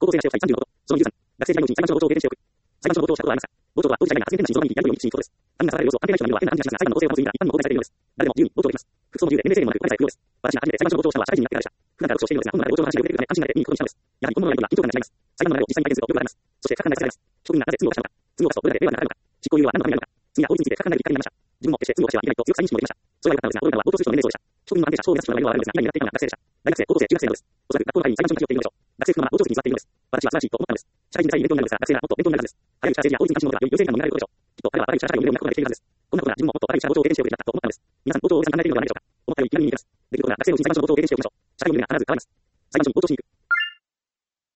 当性が使用第35こと、その23、学生時代のうちに裁判所の傍聴を経験しておく。裁判所の傍聴者とありました。傍聴とは、当時時代が発言天心その意味やるように一時ことです。他人がさられる様子を判定内容は変な安心なしが裁判の公正を保つ意味が一般にも公開されているのです。誰でも自由に傍聴できます。服装の自由で年齢制限もなく、お金さえ不要です。私が初めて裁判所の傍聴したのは社会人になってからでした。普段から傍聴しているのですが、本部まで傍聴の話を受けてくるため安心が出て見に行くことにしたのです。やはり本物の内容は緊張感が違います。裁判の内容を実際に体験するとよくわかります。そして、各官内されます。被告人がなぜ罪を犯したのか。罪を犯すとどれだけ令和になるのか。執行猶予は何のためになるのか。罪や法律について各官内で一回になりました。自分も決して罪を犯してはいけないと強く再認識もできました。それが良かったのですが、驚いたのは傍聴する人の年齢層でした。被告人の安定者、賞を目指す人の内容はあるのですが、今になっているのは学生でした。大学生、高校生、中学生などです。おそらく学校の帰りに裁判所に立ち寄っているのでしょう。学生服のまま傍聴席に座っているのです。私は素晴らしいと思ったのです。社会人でさえ勉強になるのですが、学生ならもっと勉強になるはずです。早い社政治や法律に関心を持つが、より優先感の見られることでしょう。きっと彼は若い社会を見るようになることができているはずです。こんなことなら自分ももっと若い社傍聴を経験しておくべきだったと思ったのです。皆さん、傍聴を皆さん考えているのではないでしょうか。思ったより気軽に見えます。できることが学生のうちに裁判所の傍聴を経験しておきましょう。社会を見るが必ず変わります。裁判所に傍聴しに行く。